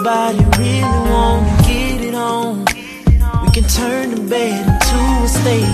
everybody really wanna get it on. We can turn the bed into a stage.